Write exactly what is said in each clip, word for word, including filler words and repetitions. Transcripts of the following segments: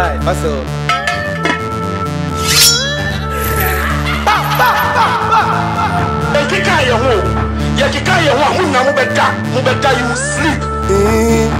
Alright, what's up? Kika ye ho, ye kika ye ho, mu na mu beda, mu beda you sleep. Eh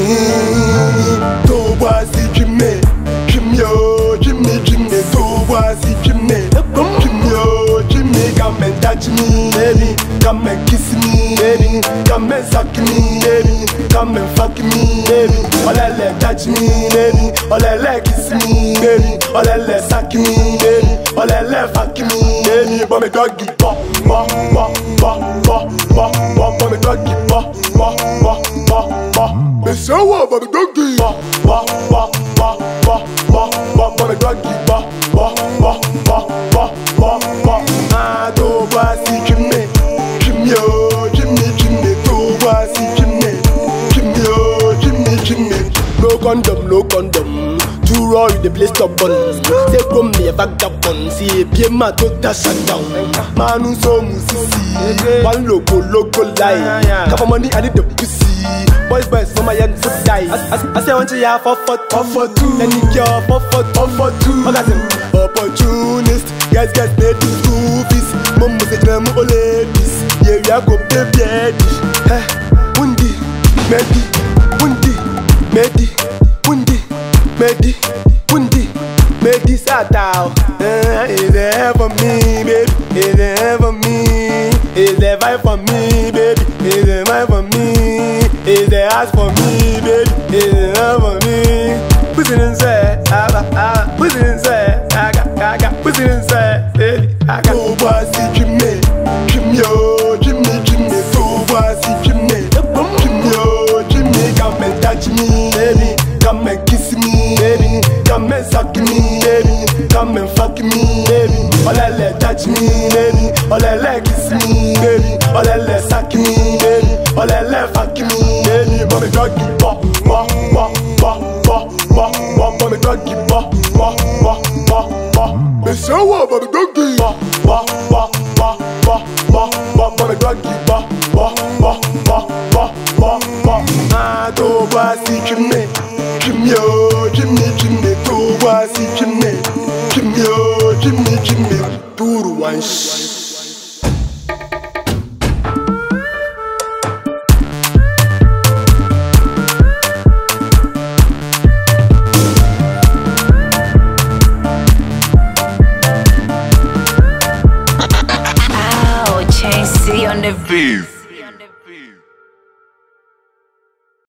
eh, to wasi Jimmy, Jimmy oh, Jimmy Jimmy, to wasi Jimmy, Jimmy oh, Jimmy, come and touch me, baby, come and kiss me, baby, come and suck me, baby, come and fuck me, baby, olele touch me, baby, olele kiss me, baby, olele suck me, baby, olele fuck me, baby, but me doggy, bo, bo, bo, bo, bo, bo, bo, but me doggy, bo, bo, bo, bo, bo, me say what, but me doggy, bo, bo, bo, bo, bo, bo, bo, but me doggy, bo, bo, bo, bo, bo, bo, bo, ah, to wasi Jimmy, Jimmy oh, Jimmy Jimmy, to wasi Jimmy, Jimmy oh, Jimmy Jimmy, no condom, no condom. Too raw, you the place stubborn. Say come me a vagabond. See a bien ma tota shut down. Manu so musisi. One logo, logo lie. Cover money, I need the pussy. Boys, boys, for my young foot die. I say I want to have for for for two. Then you care for for for two. Magazine opportunist. Guys, guys, they do school fees. Mom say them all ladies. Yeah, we are go baby. Hey, Wundi, Medi, Wundi, Medi, Wundi. Medi, Wundi, Medi Satao. Uh, is there for me, baby? Is there for me? Is there vibe for me, baby? Is there vibe for me? Is there ass for me, baby? Is there for me? Pussy inside, I got, I pussy inside, I got, I got, pussy inside, baby. I got. So what's it, Jimmy? Jimmy, oh, Jimmy, Jimmy. So what's it, Jimmy? Jimmy, oh, Jimmy, come and touch me, baby. Come and kiss me, baby. Come and suck me, baby. Come and fuck me, baby. Olele touch me, baby. Olele kiss me, baby. Olele suck me, baby. Olele fuck me, baby. Mommy doggy, bo, bo, bo, bo, bo, bo, bo. Mommy doggy, bo, bo, bo, bo, bo. Me say what, mommy doggy, bo, bo, bo, bo, bo, bo, bo. Mommy doggy, bo, bo, bo, bo, bo, bo, bo. Ah, to wasi Jimmy. Jimmy oh, Jimmy Jimmy, to wasi Jimmy, Jimmy oh, Jimmy Jimmy, puro one shh. Ow, Chain City on the beat.